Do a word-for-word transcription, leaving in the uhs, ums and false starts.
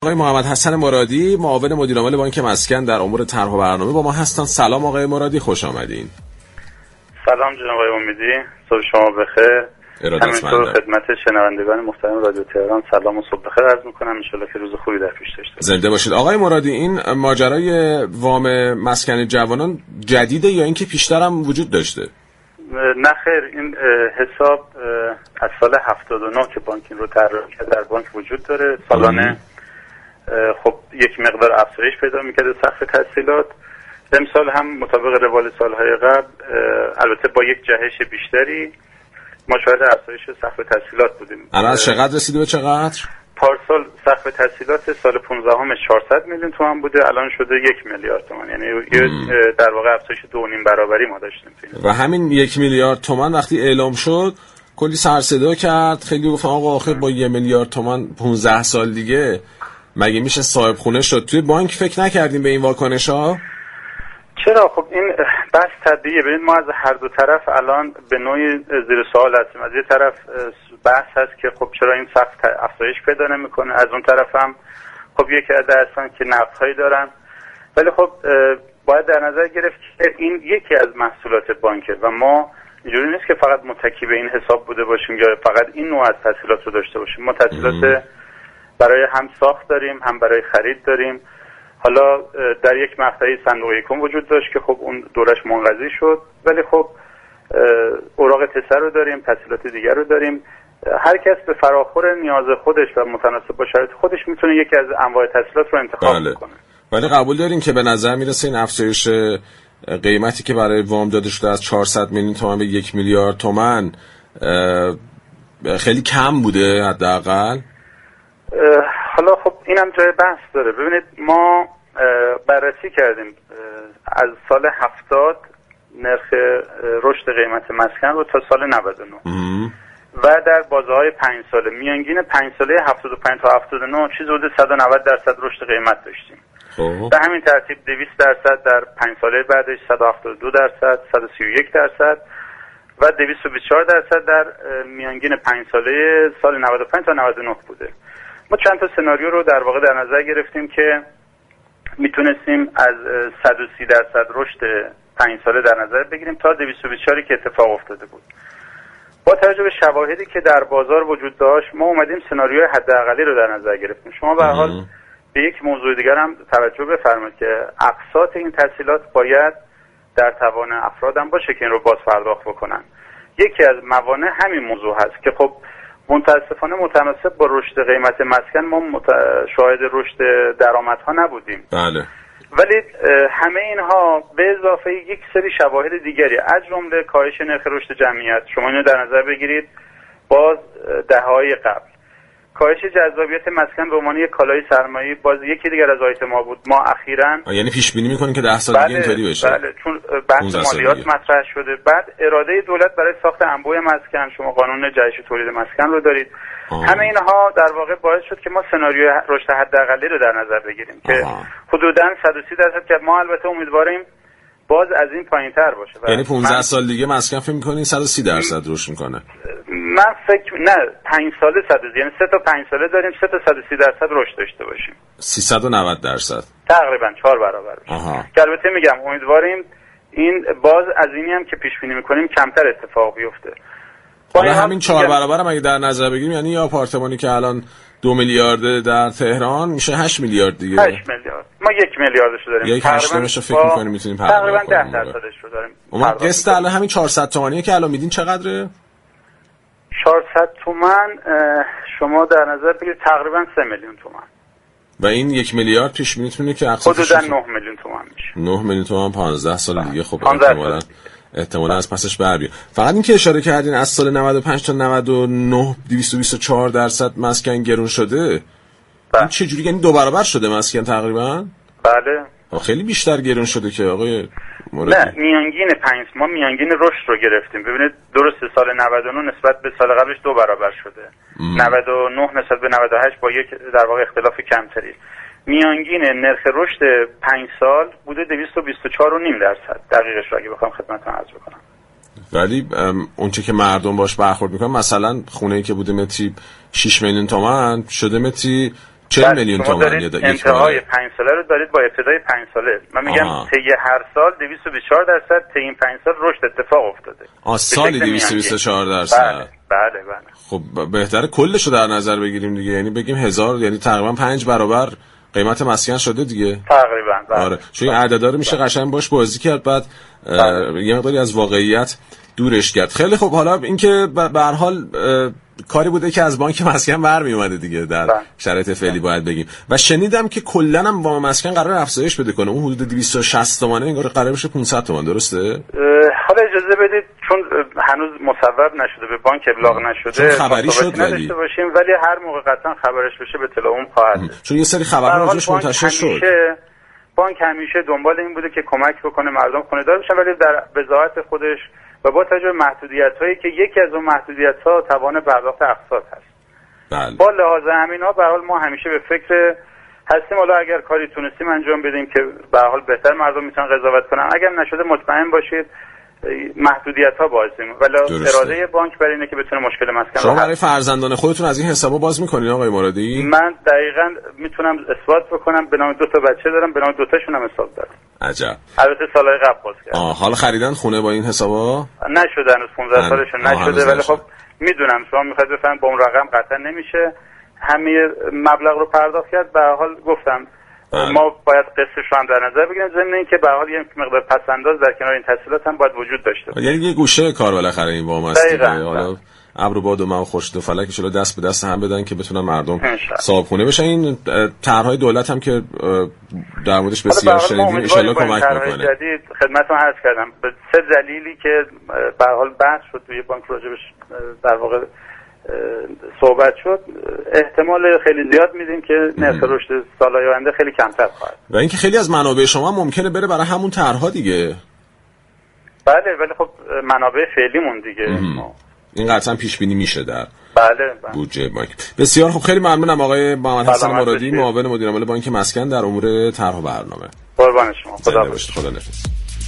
آقای محمد حسن مرادی، معاون مدیر عامل بانک مسکن در امور طرح و برنامه با ما هستن. سلام آقای مرادی، خوش آمدین. سلام جناب آقای امیدی، صبح شما بخیر. همینطور خدمت شنوندگان محترم رادیو تهران سلام و صبح بخیر عرض می‌کنم. ان شاءالله که روز خوبی در پیش داشته باشید. زنده باشید. آقای مرادی، این ماجرای وام مسکن جوانان جدیده یا اینکه پیشتر هم وجود داشته؟ نه خیر، این حساب از سال هفتاد و نه که بانک این رو طراحی کرد در بانک وجود داره. سالانه خب یک مقدار افزایش پیدا می‌کرد سقف تسهیلات. امسال هم مطابق روال سالهای قبل البته با یک جهش بیشتری ما شاهد افزایش سقف تسهیلات بودیم. الان چقدر رسیده به چقدر؟ پارسال سقف تسهیلات سال پانزدهم چهارصد میلیون تومان بوده، الان شده یک میلیارد تومان، یعنی یه در واقع افزایش دو نیم برابری ما داشتیم. و همین یک میلیارد تومان وقتی اعلام شد کلی سر صدا کرد، خیلی گفتن آقا آخر با یک میلیارد تومان پانزده سال دیگه مگه میشه صاحب خونه شد؟ توی بانک فکر نکردیم به این واکنش‌ها؟ چرا؟ خب این بحث طبیعیه. ببینید ما از هر دو طرف الان به نوعی زیر سوال هستیم. از یه طرف بحث هست که خب چرا این سقف افزایش پیدا نمیکنه، از اون طرف هم خب یک عده هستن که نقدهایی دارن. ولی خب باید در نظر گرفت که این یکی از محصولات بانکه و ما اینجوری نیست که فقط متکی به این حساب بوده باشیم یا فقط این نوع از تسهیلات رو داشته باشیم. ما تسهیلات برای هم ساخت داریم، هم برای خرید داریم. حالا در یک مقطعی صندوق یکم وجود داشت که خب اون دورش منقضی شد، ولی خب اوراق تسر رو داریم، تسهیلات دیگر رو داریم. هر کس به فراخور نیاز خودش و متناسب با شرایط خودش میتونه یکی از انواع تسهیلات رو انتخاب بله. کنه. ولی قبول دارین که به نظر میرسه این افزایش قیمتی که برای وام داده شده از چهارصد میلیون تومان به یک میلیارد تومان خیلی کم بوده حداقل. حالا خب اینم جای بحث داره. ببینید ما بررسی کردیم از سال هفتاد نرخ رشد قیمت مسکن رو تا سال نود و نه و در بازه‌های پنج ساله میانگین پنج ساله هفتاد و پنج تا هفتاد و نه چیز حدود صد و نود درصد رشد قیمت داشتیم. به همین ترتیب دویست درصد در پنج ساله بعدش، صد و هفتاد و دو درصد، صد و سی و یک درصد و دویست و بیست و چهار درصد در میانگین پنج ساله سال نود و پنج تا نود و نه بوده. ما چند تا سناریو رو در واقع در نظر گرفتیم که میتونستیم از صد و سی درصد رشد پنج ساله در نظر بگیریم تا دویست و بیست و چهار که اتفاق افتاده بود. با توجه به شواهدی که در بازار وجود داشت ما اومدیم سناریوی حداقلی رو در نظر گرفتیم. شما به هر حال به یک موضوع دیگر هم توجه بفرمایید که اقساط این تسهیلات باید در توان افراد هم باشه که این رو باز پرداخت بکنن. یکی از موانع همین موضوع هست که خب متاسفانه متناسب با رشد قیمت مسکن ما مت... شاهد رشد درآمدها نبودیم. بله. ولی همه اینها به اضافه یک سری شواهد دیگری از جمله کاهش نرخ رشد جمعیت، شما اینو در نظر بگیرید، باز دهه‌های قبل کاهش جذابیت مسکن به عنوان یک کالای سرمایه‌ای باز یکی دیگر از آیتم‌ها بود. ما اخیراً یعنی پیش بینی می‌کنیم که ده سال دیگه اینطوری بشه. بله، چون بحث مالیات مطرح شده. بعد اراده دولت برای ساخت انبوه مسکن، شما قانون جهش تولید مسکن رو دارید. آه. همه اینها در واقع باعث شد که ما سناریوی رشد حداقلی رو در نظر بگیریم که حدوداً صد و سی درصد که ما البته امیدواریم باز از این پایین‌تر باشه. یعنی پانزده سال دیگه مسکن فکر می‌کنین صد و سی درصد رشد می‌کنه؟ من فکر نه پنج ساله صد یعنی سه تا پنج ساله داریم سه تا صد و سی درصد رشد داشته باشیم. سیصد و نود درصد. تقریبا چهار برابر بشه. که البته میگم امیدواریم این باز از اینی هم که پیش بینی می‌کنیم کمتر اتفاق بیفته. حالا همین چهار برابر هم اگه در نظر بگیریم یعنی یه آپارتمانی که الان دو میلیارد در تهران میشه هشت میلیارد دیگه. هشت میلیارد. ما یک میلیاردش رو داریم. یک هشتمش رو فکر می‌کنیم میتونیم پرداخت کنیم. تقریبا ده درصدش رو داریم. اما قسط الان همین چهارصد تومانی که الان میدین چقدره؟ چهارصد تومان شما در نظر بگیرید تقریبا سه میلیون تومان. و این یک میلیارد پیش بینیتونه که اقساطش حدوداً نه میلیون تومان میشه. نه میلیون تومان پانزده سال دیگه خب احتمالاً احتمالاً از پسش بر بیاد. فقط این که اشاره کردین از سال نود و پنج تا نود و نه دویست و بیست و چهار درصد مسکن گرون شده. این چه جوری؟ یعنی دو برابر شده مسکن تقریبا؟ بله. خیلی بیشتر گرون شده که آقای مرادی. نه، میانگین پنج ما میانگین رشد رو گرفتیم. ببینید درسته سال نود و نه نسبت به سال قبلش دو برابر شده. ام. نود و نه نسبت به نود و هشت با یک در واقع اختلاف کمتری. میانگین نرخ رشد پنج سال بوده دویست و بیست و چهار و نیم درصد. دقیقش رو اگه بخوام خدمتتون عرض بکنم. ولی اونچه که مردم باش برخورد میکنن، مثلا خونه‌ای که بوده متری شش میلیون تومان شده متری چهل میلیون تومان یک انتهای پنج ساله رو دارید با ابتدای پنج ساله. من میگم طی هر سال دویست و بیست و چهار درصد، طی این پنج سال رشد اتفاق افتاده. آ سالی دویست و بیست و چهار درصد. بله بله بله. خب بهتره کلش رو در نظر بگیریم دیگه، یعنی بگیم هزار، یعنی تقریبا پنج برابر قیمت مسکن شده دیگه تقریبا. بله. آره چون این عددا رو میشه قشنگ باش بازی کرد، بعد یه مقداری از واقعیت دورش کرد. خیلی خب، حالا اینکه به هر حال کاری بوده که از بانک مسکن برمی اومده دیگه در بله. شرایط فعلی باید بگیم. و شنیدم که کلا هم وام مسکن قرار افزایش بده کنه، اون حدود دویست و شصت تومانه انگار قرار بشه پانصد تومان، درسته؟ حالا اجازه بدید چون هنوز مصوب نشده، به بانک ابلاغ نشده، خبری شد ولی باشیم، ولی هر موقع قطعا خبرش بشه به اطلاع عموم خواهد شد. چون یه سری خبرها راجعش منتشر شد. بانک همیشه دنبال این بوده که کمک بکنه مردم خونه دار بشن، ولی در وضاحت خودش و با توجه به محدودیت‌هایی که یکی از اون محدودیت‌ها توان پرداخت اقساط هست. بله. با لحاظ همینا به هر حال ما همیشه به فکر هستیم، حالا اگر کاری تونستیم انجام بدیم که به هر حال بهتر مردم میتونن قضاوت کنن، اگر نشده مطمئن باشید محدودیت‌ها بازیم، ولی اراده بانک برای اینه که بتونه مشکل مسکن رو شما برای فرزندان خودتون از این حسابا باز می‌کنین آقای مرادی؟ من دقیقاً میتونم اثبات بکنم، به نام دو تا بچه دارم، به نام دو تاشون هم حساب دارم. عجب. البته سالهای قبل باز کردم. آه حالا خریدن خونه با این حسابا؟ نشده هنوز، پانزده سالشون نشده، ولی خب میدونم شما میخواید بفهمید با اون رقم قطعا نمیشه همه مبلغ رو پرداخت کرد. به هر حال گفتم بله. ما باید قسطش رو هم در نظر بگیریم، ضمن اینکه به هر حال یه مقدار پس‌انداز در کنار این تسهیلات هم باید وجود داشته باشه. یعنی یه گوشه کار بالاخره این وام است دیگه. حالا ابر و باد و مه و خورشید و فلک ان دست به دست هم بدن که بتونن مردم صاحبخونه بشن. این طرح‌های دولت هم که در موردش بسیار شنیدیم ان شاءالله کمک می‌کنه. جدید خدمتتون عرض کردم به سه دلیلی که به هر حال بحث شد توی بانک راجبش در واقع صحبت شد، احتمال خیلی زیاد میدیم که نرخ رشد سال‌های آینده خیلی کمتر خواهد و اینکه خیلی از منابع شما ممکنه بره برای همون طرح‌ها دیگه. بله ولی خب منابع فعلیمون دیگه این قطعا پیش بینی میشه در بله بله. بودجه بانک. بسیار خب، خیلی ممنونم آقای محمد حسن مرادی، معاون مدیر عامل بانک مسکن در امور طرح و برنامه. قربان شما. خدا خدا نفس.